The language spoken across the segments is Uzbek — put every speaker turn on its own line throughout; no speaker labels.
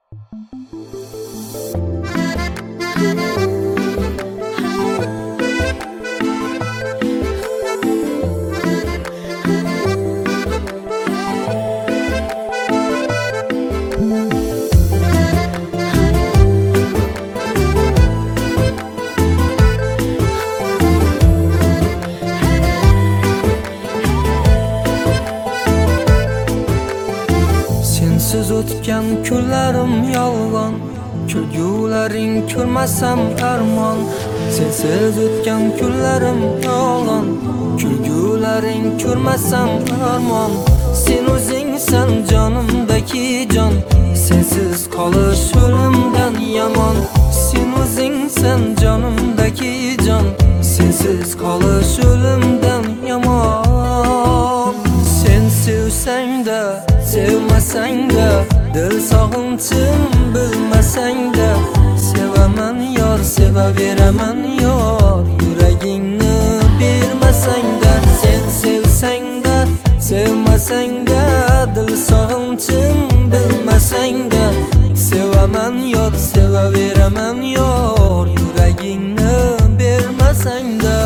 Sensiz o'tgan kunlarim yolg'on, kulgularing ko'rmasam armon. Sensiz o'tgan kunlarim yolg'on, kulgularing ko'rmasam armon. Sen o'zingsan jonimdagi jon, sensiz qolish o'limdan yomon. Sen o'zingsan jonimdagi jon, sensiz qolish o'limdan yomon. Sen sevsang-da, sevmasang-da, dil sog'inchim bilmasang-da, sevaman yor, sevaveraman yor, yuragingni bermasang-da. Sen sevsang-da, sevmasang-da, dil sog'inchim bilmasang-da, sevaman yor, sevaveraman yor, yuragingni bermasang-da.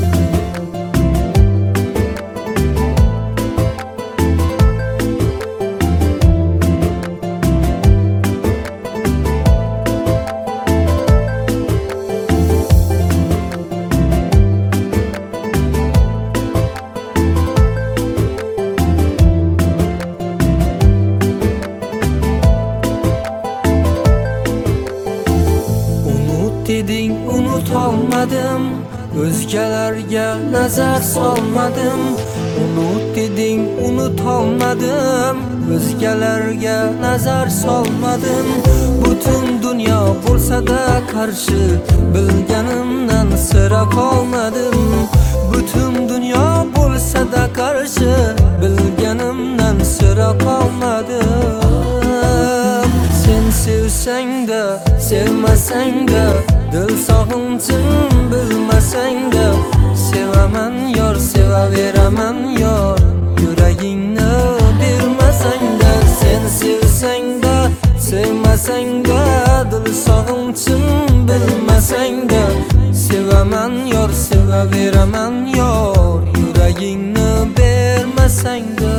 Deding unutolmadim, o'zgalarga nazar solmadim. Unut deding unutolmadim, o'zgalarga nazar solmadim. Butun dunyo bo'lsa-da qarshi, bilganimdan sira qolmadim. Butun dunyo bo'lsa-da qarshi, bilganimdan sira qolmadim. Sen sevsang-da, sevmasang-da, dil sog'inchim bilmasang-da, sevaman yor, sevaveraman yor, yuragingni bermasang-da. Sen sevsang-da, sevmasang-da, dil sog'inchim bilmasang-da, sevaman yor, sevaveraman yor, yuragingni bermasang-da.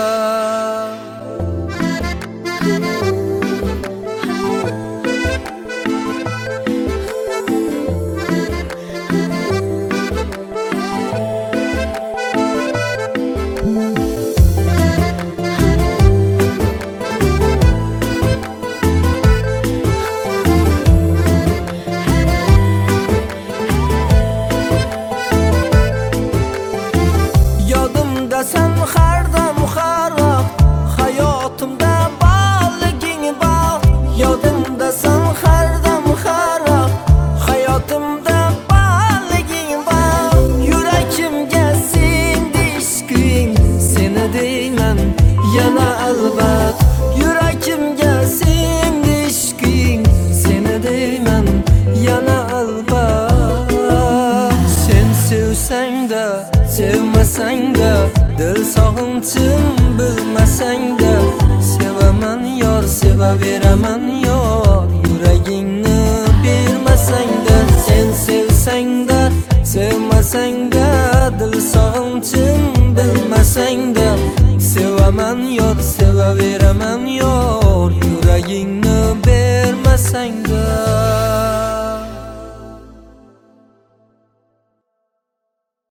Sen har dam har vaqt hayotimda borliging bor. Yodimdasan har dam har vaqt hayotimda borliging bor. Yuragimga singdi ishqing, seni deyman yana albat. Yuragimga singdi ishqing, seni deyman yana albat. Sen sevsang-da, sevmasang-da, dil sog'inchim bilmasang-da, sevaman yor, sevaveraman yor, yuragingni bermasang-da. Sen sevsang-da, sevmasang-da, dil sog'inchim bilmasang-da, sevaman yor, sevaveraman yor, yuragingni bermasang-da.